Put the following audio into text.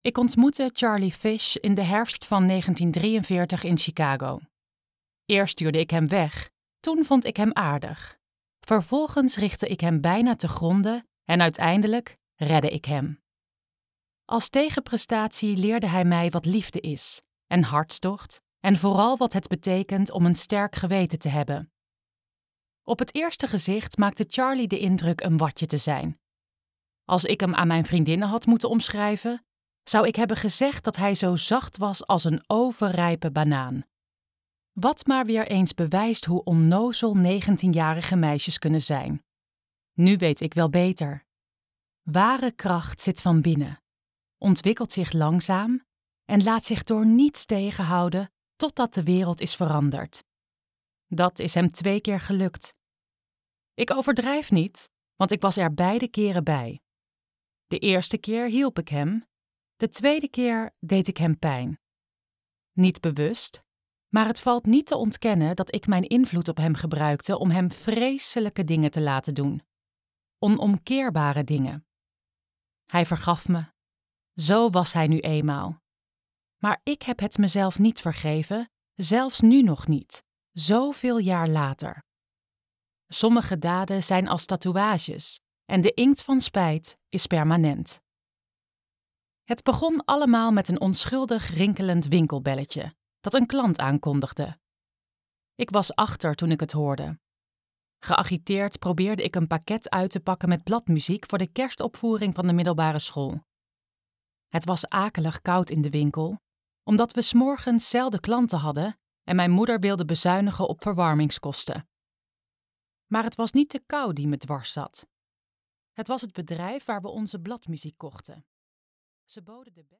Ik ontmoette Charlie Fish in de herfst van 1943 in Chicago. Eerst stuurde ik hem weg, toen vond ik hem aardig. Vervolgens richtte ik hem bijna te gronde en uiteindelijk redde ik hem. Als tegenprestatie leerde hij mij wat liefde is, en hartstocht, en vooral wat het betekent om een sterk geweten te hebben. Op het eerste gezicht maakte Charlie de indruk een watje te zijn. Als ik hem aan mijn vriendinnen had moeten omschrijven, zou ik hebben gezegd dat hij zo zacht was als een overrijpe banaan. Wat maar weer eens bewijst hoe onnozel 19-jarige meisjes kunnen zijn. Nu weet ik wel beter. Ware kracht zit van binnen, ontwikkelt zich langzaam en laat zich door niets tegenhouden totdat de wereld is veranderd. Dat is hem 2 keer gelukt. Ik overdrijf niet, want ik was er beide keren bij. De eerste keer hielp ik hem, de tweede keer deed ik hem pijn. Niet bewust, maar het valt niet te ontkennen dat ik mijn invloed op hem gebruikte om hem vreselijke dingen te laten doen. Onomkeerbare dingen. Hij vergaf me. Zo was hij nu eenmaal. Maar ik heb het mezelf niet vergeven, zelfs nu nog niet, zoveel jaar later. Sommige daden zijn als tatoeages en de inkt van spijt is permanent. Het begon allemaal met een onschuldig rinkelend winkelbelletje dat een klant aankondigde. Ik was achter toen ik het hoorde. Geagiteerd probeerde ik een pakket uit te pakken met bladmuziek voor de kerstopvoering van de middelbare school. Het was akelig koud in de winkel, omdat we 's morgens zelden klanten hadden en mijn moeder wilde bezuinigen op verwarmingskosten. Maar het was niet de kou die me dwars zat. Het was het bedrijf waar we onze bladmuziek kochten. Ze boden de